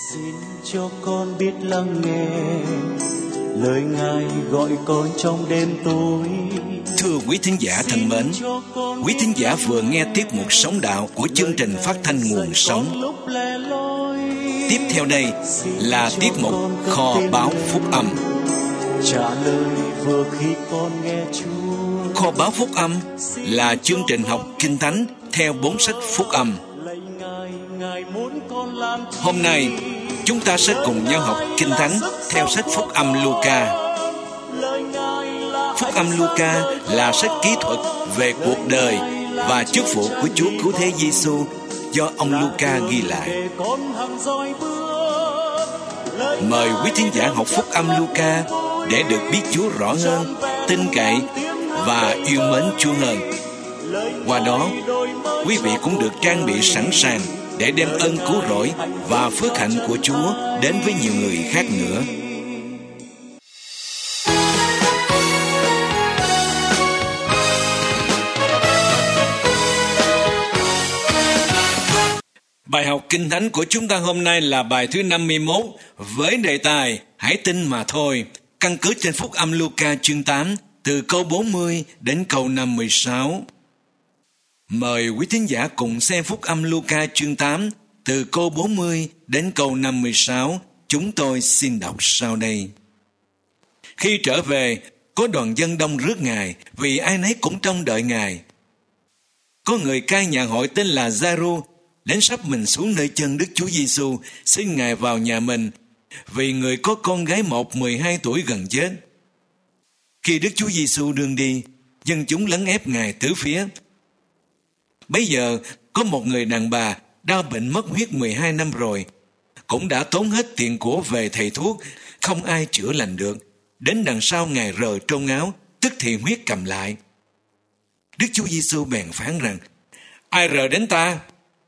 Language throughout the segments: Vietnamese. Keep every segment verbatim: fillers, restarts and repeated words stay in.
Xin cho con biết lắng nghe lời Ngài gọi con trong đêm tối. Thưa quý thính giả thân mến, quý thính giả vừa nghe tiết mục Sống Đạo của chương trình phát thanh Nguồn Sống. Tiếp theo đây là tiết mục Kho Báu Phúc Âm. Trả lời vừa khi con nghe Chúa. Kho Báu Phúc Âm là chương trình học Kinh Thánh theo bốn sách Phúc Âm. Hôm nay chúng ta sẽ cùng nhau học Kinh Thánh theo sách Phúc Âm Luca. Phúc Âm Luca là sách kỹ thuật về cuộc đời và chức vụ của Chúa Cứu Thế Giêsu do ông Luca ghi lại. Mời quý thính giả học Phúc Âm Luca để được biết Chúa rõ hơn, tin cậy và yêu mến Chúa hơn. Qua đó, quý vị cũng được trang bị sẵn sàng để đem ơn cứu rỗi và phước hạnh của Chúa đến với nhiều người khác nữa. Bài học Kinh Thánh của chúng ta hôm nay là bài thứ năm mươi mốt với đề tài Hãy tin mà thôi, căn cứ trên Phúc Âm Luca chương tám từ câu bốn mươi đến câu năm mươi sáu. Mời quý thính giả cùng xem Phúc Âm Luca chương tám từ câu bốn mươi đến câu năm mươi sáu. Chúng tôi xin đọc sau đây. Khi trở về, có đoàn dân đông rước Ngài vì ai nấy cũng trông đợi Ngài. Có người cai nhà hội tên là Gia-ru đến sắp mình xuống nơi chân Đức Chúa Giêsu, xin Ngài vào nhà mình, vì người có con gái một mười hai tuổi gần chết. Khi Đức Chúa Giêsu đương đi, dân chúng lấn ép Ngài tứ phía. Bấy giờ có một người đàn bà đau bệnh mất huyết mười hai năm rồi, cũng đã tốn hết tiền của về thầy thuốc, không ai chữa lành được. Đến đằng sau Ngài rờ trong áo, tức thì huyết cầm lại. Đức Chúa Giêsu bèn phán rằng: Ai rờ đến ta?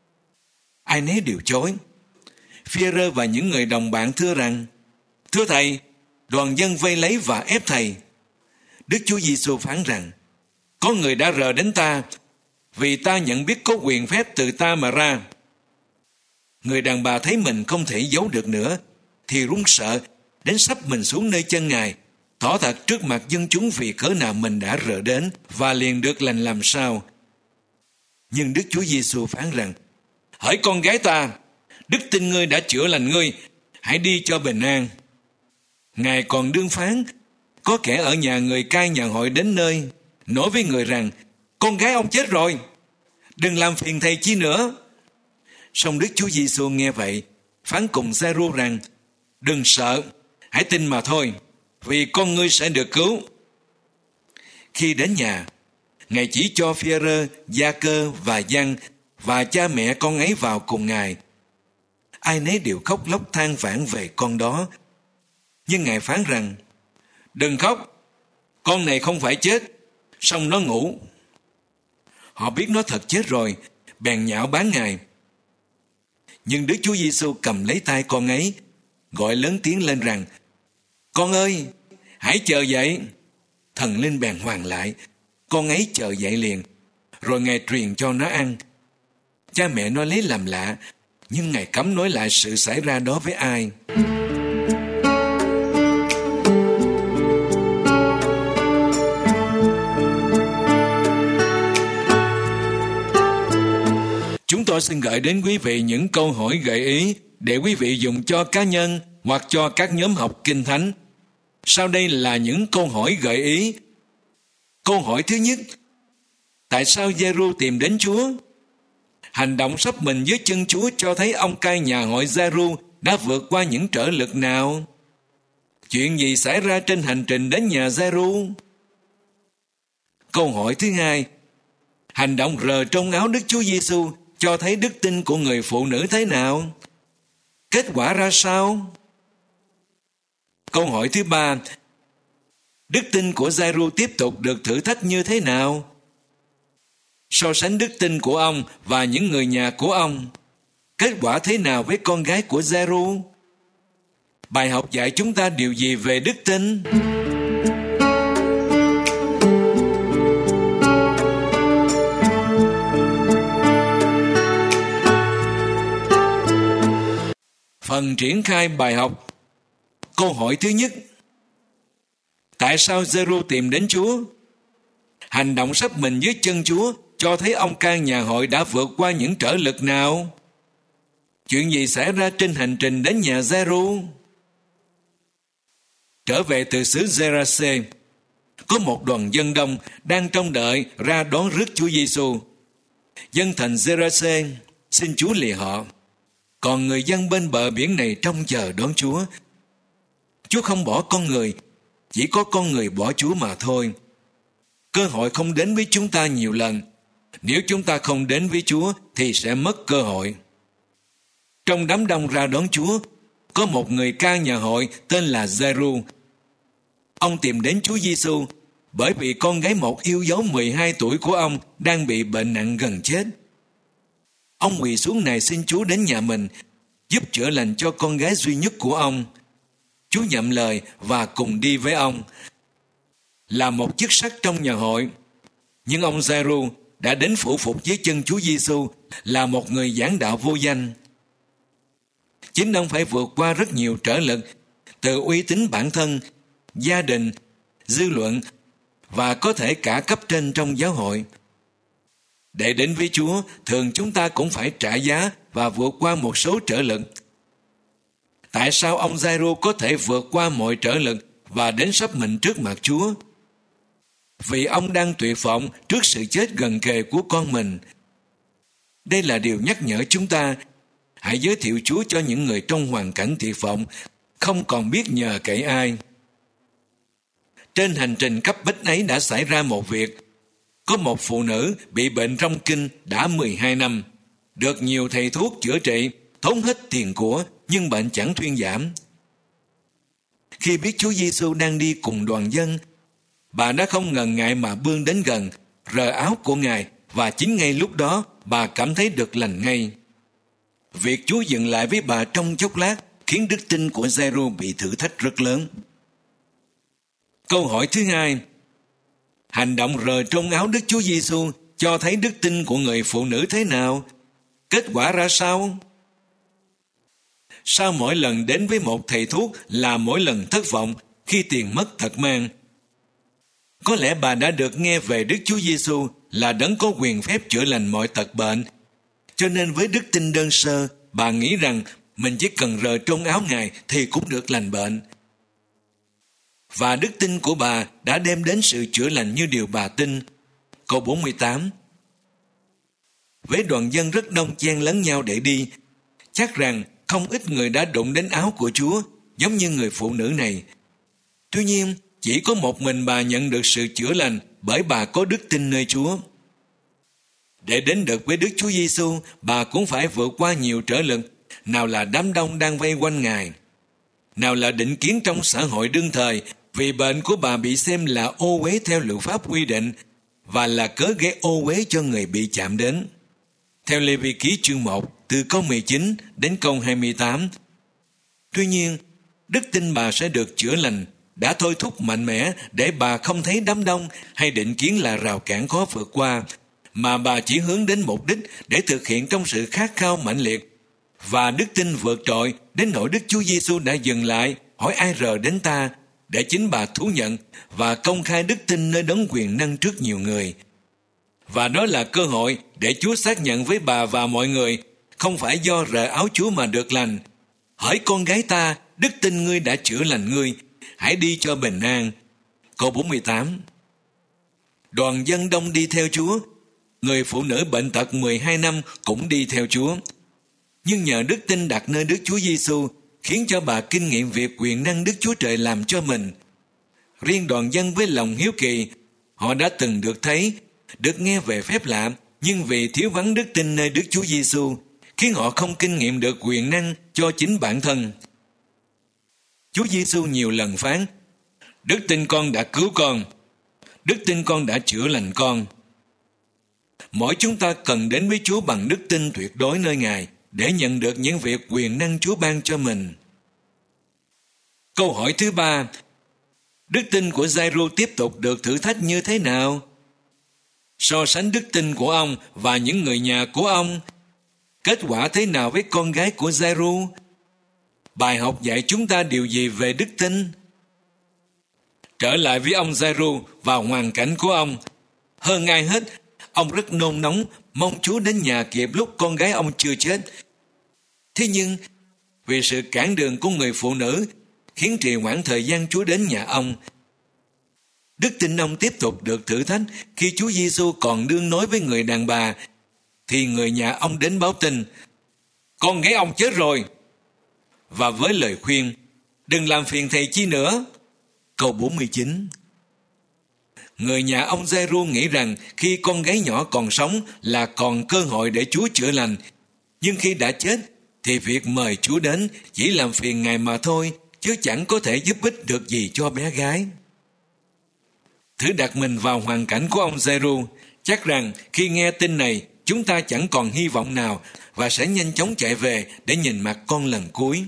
Ai nấy đều chối. Phi-e-rơ và những người đồng bạn thưa rằng: Thưa thầy, đoàn dân vây lấy và ép thầy. Đức Chúa Giêsu phán rằng: Có người đã rờ đến ta, vì ta nhận biết có quyền phép từ ta mà ra. Người đàn bà thấy mình không thể giấu được nữa, thì run sợ đến sắp mình xuống nơi chân Ngài, tỏ thật trước mặt dân chúng vì cớ nào mình đã rờ đến, và liền được lành làm sao. Nhưng Đức Chúa Giêsu phán rằng: Hỡi con gái ta, đức tin ngươi đã chữa lành ngươi, hãy đi cho bình an. Ngài còn đương phán, có kẻ ở nhà người cai nhà hội đến nơi, nói với người rằng: Con gái ông chết rồi, đừng làm phiền thầy chi nữa. Song Đức Chúa Giêsu nghe vậy, phán cùng Gia-ru rằng: Đừng sợ, hãy tin mà thôi, vì con ngươi sẽ được cứu. Khi đến nhà, Ngài chỉ cho Phi-e-rơ, Gia-cơ và Giăng và cha mẹ con ấy vào cùng Ngài. Ai nấy đều khóc lóc than vãn về con đó. Nhưng Ngài phán rằng: Đừng khóc, con này không phải chết, song nó ngủ. Họ biết nó thật chết rồi, bèn nhạo báng Ngài. Nhưng Đức Chúa Giêsu cầm lấy tay con ấy, gọi lớn tiếng lên rằng: Con ơi, hãy chờ dậy. Thần linh bèn hoàn lại, con ấy chờ dậy liền. Rồi Ngài truyền cho nó ăn. Cha mẹ nó lấy làm lạ, nhưng Ngài cấm nói lại sự xảy ra đó với ai. Chúng tôi xin gửi đến quý vị những câu hỏi gợi ý để quý vị dùng cho cá nhân hoặc cho các nhóm học Kinh Thánh. Sau đây là những câu hỏi gợi ý. Câu hỏi thứ nhất: Tại sao Gia-ru tìm đến Chúa? Hành động sắp mình dưới chân Chúa cho thấy ông cai nhà hội Gia-ru đã vượt qua những trở lực nào? Chuyện gì xảy ra trên hành trình đến nhà Gia-ru? Câu hỏi thứ hai: Hành động rờ trong áo Đức Chúa Giêsu cho thấy đức tin của người phụ nữ thế nào? Kết quả ra sao? Câu hỏi thứ ba: Đức tin của Gia-ru tiếp tục được thử thách như thế nào? So sánh đức tin của ông và những người nhà của ông, kết quả thế nào với con gái của Gia-ru? Bài học dạy chúng ta điều gì về đức tin? Phần triển khai bài học. Câu hỏi thứ nhất: tại sao Giê-ru tìm đến Chúa? Hành động sắp mình dưới chân Chúa cho thấy ông can nhà hội đã vượt qua những trở lực nào? Chuyện gì xảy ra trên hành trình đến nhà Giê-ru? Trở về từ xứ Gê-ra-xê, có một đoàn dân đông đang trông đợi ra đón rước Chúa Giêsu. Dân thành Gê-ra-xê xin Chúa lìa họ, còn người dân bên bờ biển này trông chờ đón Chúa. Chúa không bỏ con người, chỉ có con người bỏ Chúa mà thôi. Cơ hội không đến với chúng ta nhiều lần. Nếu chúng ta không đến với Chúa thì sẽ mất cơ hội. Trong đám đông ra đón Chúa, có một người ca nhà hội tên là Giê-ru. Ông tìm đến Chúa Giêsu bởi vì con gái một yêu dấu mười hai tuổi của ông đang bị bệnh nặng gần chết. Ông quỳ xuống này xin Chúa đến nhà mình, giúp chữa lành cho con gái duy nhất của ông. Chúa nhậm lời và cùng đi với ông. Là một chức sắc trong nhà hội, nhưng ông Giê-ru đã đến phủ phục dưới chân Chúa Giêsu là một người giảng đạo vô danh. Chính ông phải vượt qua rất nhiều trở lực, từ uy tín bản thân, gia đình, dư luận và có thể cả cấp trên trong giáo hội. Để đến với Chúa, thường chúng ta cũng phải trả giá và vượt qua một số trở lực. Tại sao ông Giê-ru có thể vượt qua mọi trở lực và đến sắp mình trước mặt Chúa? Vì ông đang tuyệt vọng trước sự chết gần kề của con mình. Đây là điều nhắc nhở chúng ta, hãy giới thiệu Chúa cho những người trong hoàn cảnh tuyệt vọng, không còn biết nhờ cậy ai. Trên hành trình cấp bách ấy đã xảy ra một việc. Có một phụ nữ bị bệnh rong kinh đã mười hai năm, được nhiều thầy thuốc chữa trị, tốn hết tiền của, nhưng bệnh chẳng thuyên giảm. Khi biết Chúa Giêsu đang đi cùng đoàn dân, bà đã không ngần ngại mà bươn đến gần, rờ áo của Ngài, và chính ngay lúc đó bà cảm thấy được lành ngay. Việc Chúa dừng lại với bà trong chốc lát khiến đức tin của Giê-ru bị thử thách rất lớn. Câu hỏi thứ hai: hành động rờ trong áo Đức Chúa Giêsu cho thấy đức tin của người phụ nữ thế nào? Kết quả ra sao? Sao mỗi lần đến với một thầy thuốc là mỗi lần thất vọng khi tiền mất tật mang? Có lẽ bà đã được nghe về Đức Chúa Giêsu là đấng có quyền phép chữa lành mọi tật bệnh, cho nên với đức tin đơn sơ, bà nghĩ rằng mình chỉ cần rờ trong áo Ngài thì cũng được lành bệnh. Và đức tin của bà đã đem đến sự chữa lành như điều bà tin. Câu bốn mươi tám. Với đoàn dân rất đông chen lấn nhau để đi, chắc rằng không ít người đã đụng đến áo của Chúa, giống như người phụ nữ này. Tuy nhiên, chỉ có một mình bà nhận được sự chữa lành bởi bà có đức tin nơi Chúa. Để đến được với Đức Chúa Giêsu, bà cũng phải vượt qua nhiều trở lực, nào là đám đông đang vây quanh Ngài, nào là định kiến trong xã hội đương thời, vì bệnh của bà bị xem là ô uế theo luật pháp quy định và là cớ gây ô uế cho người bị chạm đến. Theo Lê-vi ký chương một, từ câu mười chín đến câu hai mươi tám. Tuy nhiên, đức tin bà sẽ được chữa lành đã thôi thúc mạnh mẽ để bà không thấy đám đông hay định kiến là rào cản khó vượt qua, mà bà chỉ hướng đến mục đích để thực hiện trong sự khát khao mãnh liệt. Và đức tin vượt trội đến nỗi Đức Chúa Giêsu đã dừng lại hỏi ai rờ đến ta, để chính bà thú nhận và công khai đức tin nơi đấng quyền năng trước nhiều người. Và đó là cơ hội để Chúa xác nhận với bà và mọi người, không phải do rờ áo Chúa mà được lành. Hỡi con gái ta, đức tin ngươi đã chữa lành ngươi, hãy đi cho bình an. Câu bốn mươi tám. Đoàn dân đông đi theo Chúa, người phụ nữ bệnh tật mười hai năm cũng đi theo Chúa. Nhưng nhờ đức tin đặt nơi Đức Chúa Giêsu khiến cho bà kinh nghiệm việc quyền năng Đức Chúa Trời làm cho mình. Riêng đoàn dân với lòng hiếu kỳ, họ đã từng được thấy, được nghe về phép lạ, nhưng vì thiếu vắng đức tin nơi Đức Chúa Giêsu, khiến họ không kinh nghiệm được quyền năng cho chính bản thân. Chúa Giêsu nhiều lần phán: đức tin con đã cứu con, đức tin con đã chữa lành con. Mỗi chúng ta cần đến với Chúa bằng đức tin tuyệt đối nơi Ngài để nhận được những việc quyền năng Chúa ban cho mình. Câu hỏi thứ ba: đức tin của Giê-ru tiếp tục được thử thách như thế nào? So sánh đức tin của ông và những người nhà của ông, kết quả thế nào với con gái của Giê-ru? bài học dạy chúng ta điều gì về đức tin? Trở lại với ông Giai-ru và hoàn cảnh của ông. Hơn ai hết, ông rất nôn nóng, mong Chúa đến nhà kịp lúc con gái ông chưa chết. Thế nhưng, vì sự cản đường của người phụ nữ khiến trì hoãn thời gian Chúa đến nhà ông, đức tin ông tiếp tục được thử thách khi Chúa Giêsu còn đương nói với người đàn bà, thì người nhà ông đến báo tin, con gái ông chết rồi. Và với lời khuyên, đừng làm phiền thầy chi nữa. Câu bốn mươi chín. Người nhà ông Giai-ru nghĩ rằng khi con gái nhỏ còn sống là còn cơ hội để Chúa chữa lành, nhưng khi đã chết thì việc mời Chúa đến chỉ làm phiền Ngài mà thôi, chứ chẳng có thể giúp ích được gì cho bé gái. Thử đặt mình vào hoàn cảnh của ông Giai-ru, chắc rằng khi nghe tin này, chúng ta chẳng còn hy vọng nào và sẽ nhanh chóng chạy về để nhìn mặt con lần cuối.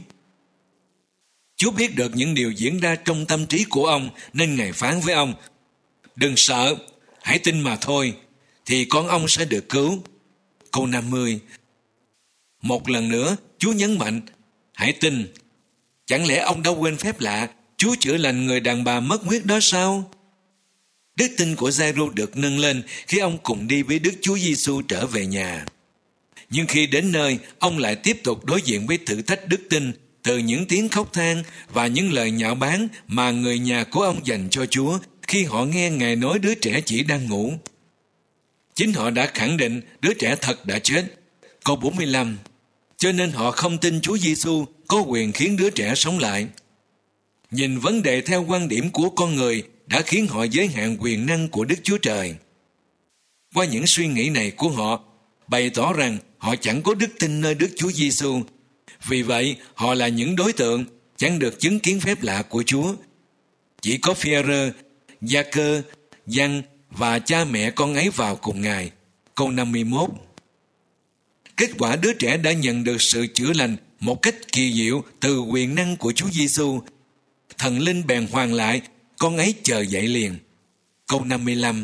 Chúa biết được những điều diễn ra trong tâm trí của ông, nên Ngài phán với ông, đừng sợ, hãy tin mà thôi, thì con ông sẽ được cứu. Câu năm mươi. Một lần nữa, Chúa nhấn mạnh, hãy tin. Chẳng lẽ ông đã quên phép lạ, Chúa chữa lành người đàn bà mất huyết đó sao? Đức tin của Giai-ru được nâng lên khi ông cùng đi với Đức Chúa Giêsu trở về nhà. Nhưng khi đến nơi, ông lại tiếp tục đối diện với thử thách đức tin từ những tiếng khóc than và những lời nhạo báng mà người nhà của ông dành cho Chúa khi họ nghe Ngài nói đứa trẻ chỉ đang ngủ. Chính họ đã khẳng định đứa trẻ thật đã chết. Câu bốn mươi lăm. Cho nên họ không tin Chúa Giêsu có quyền khiến đứa trẻ sống lại. Nhìn vấn đề theo quan điểm của con người đã khiến họ giới hạn quyền năng của Đức Chúa Trời. Qua những suy nghĩ này của họ, bày tỏ rằng họ chẳng có đức tin nơi Đức Chúa Giêsu. Vì vậy, họ là những đối tượng chẳng được chứng kiến phép lạ của Chúa. Chỉ có Phi-e-rơ, Gia-cơ, Giăng và cha mẹ con ấy vào cùng Ngài. Câu năm mươi mốt. Kết quả đứa trẻ đã nhận được sự chữa lành một cách kỳ diệu từ quyền năng của Chúa Giêsu. Thần linh bèn hoàn lại, con ấy chờ dậy liền. Câu năm mươi lăm.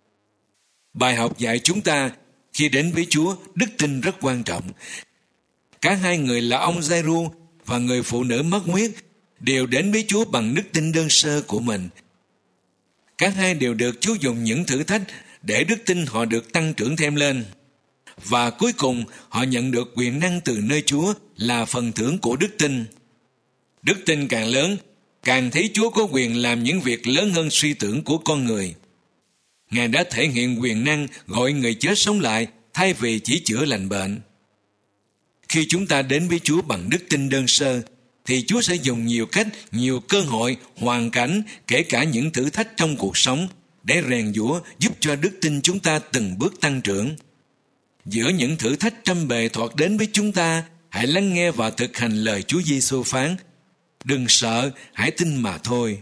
Bài học dạy chúng ta, khi đến với Chúa, đức tin rất quan trọng. Cả hai người là ông Giai-ru và người phụ nữ mất huyết đều đến với Chúa bằng đức tin đơn sơ của mình. Cả hai đều được Chúa dùng những thử thách để đức tin họ được tăng trưởng thêm lên. Và cuối cùng họ nhận được quyền năng từ nơi Chúa là phần thưởng của đức tin. Đức tin càng lớn, càng thấy Chúa có quyền làm những việc lớn hơn suy tưởng của con người. Ngài đã thể hiện quyền năng gọi người chết sống lại thay vì chỉ chữa lành bệnh. Khi chúng ta đến với Chúa bằng đức tin đơn sơ, thì Chúa sẽ dùng nhiều cách, nhiều cơ hội, hoàn cảnh, kể cả những thử thách trong cuộc sống, để rèn giũa giúp cho đức tin chúng ta từng bước tăng trưởng. Giữa những thử thách trăm bề thoạt đến với chúng ta, hãy lắng nghe và thực hành lời Chúa Giêsu phán, đừng sợ, hãy tin mà thôi.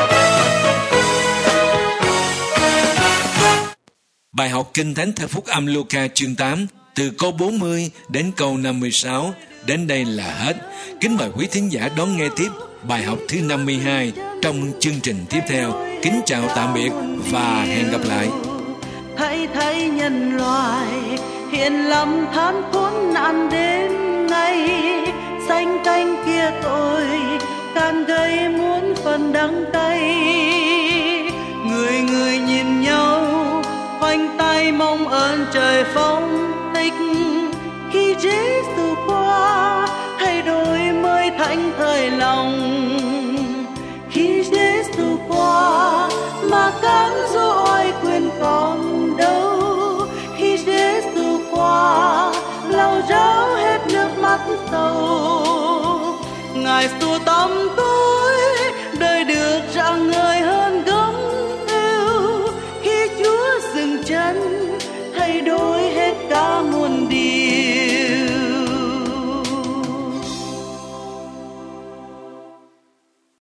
Bài học Kinh Thánh theo Phúc Âm Luca chương tám, từ câu bốn mươi đến câu năm mươi sáu, đến đây là hết. Kính mời quý thính giả đón nghe tiếp bài học thứ năm mươi hai trong chương trình tiếp theo. Kính chào tạm biệt và hẹn gặp lại. Hãy thấy nhân loại hiện lầm than khốn nạn đến ngày, xanh canh kia tội càng gây muôn phần đắng cay. Người người nhìn nhau khoanh tay mong ơn trời phong tích, khi Giêsu qua thay đổi mới thánh thời lòng. Khi Giêsu qua mà cám dỗ oai quyền còn đâu, khi Giêsu qua lau ráo hết nước mắt sầu. Ngài xua tăm tối đời được rạng ngời hơn gấp